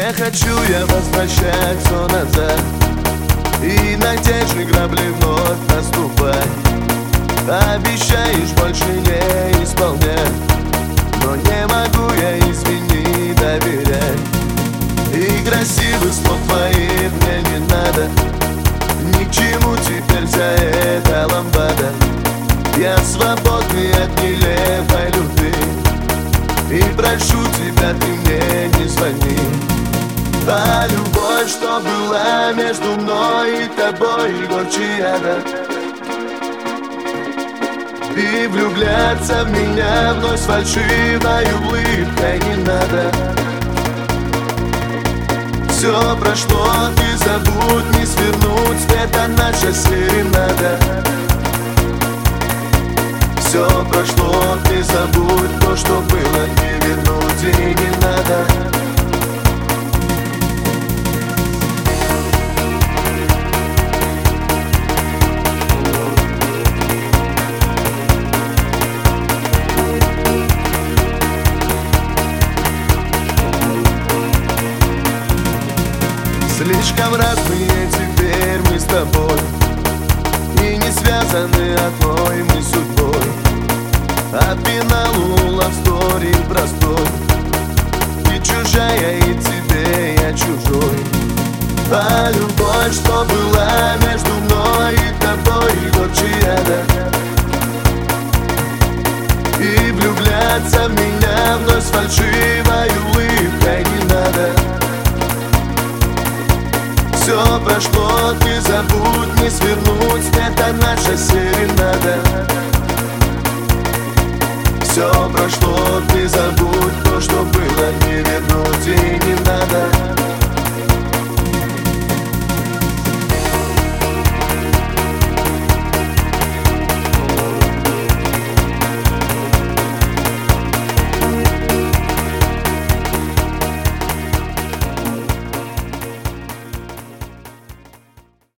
Не хочу я возвращать все назад и на те же грабли вновь наступать. Обещаешь больше не исполнять, но не могу я, извини, доверять. И красивых слов твоих мне не надо, ни к чему теперь вся эта ламбада. Я свободный от нелепой любви, и прошу тебя, ты мне не звони. А любовь, что была между мной и тобой, горче яда. И влюбляться в меня вновь с фальшивой улыбкой не надо. Все прошло, ты забудь, не свернуть, это наша серенада. Все прошло, ты забудь, то, что было, не вернуть и не надо. Слишком разные теперь мы с тобой, и не связаны одной мы судьбой. А финалу love story простой, ты чужая и тебе я чужой. А любовь, что была между мной и тобой, горче яда. И влюбляться в меня вновь с фальшивой улыбкой не надо. Все прошло, ты забудь, не свернуть, это наша серенада. Все прошло, ты забудь, то, что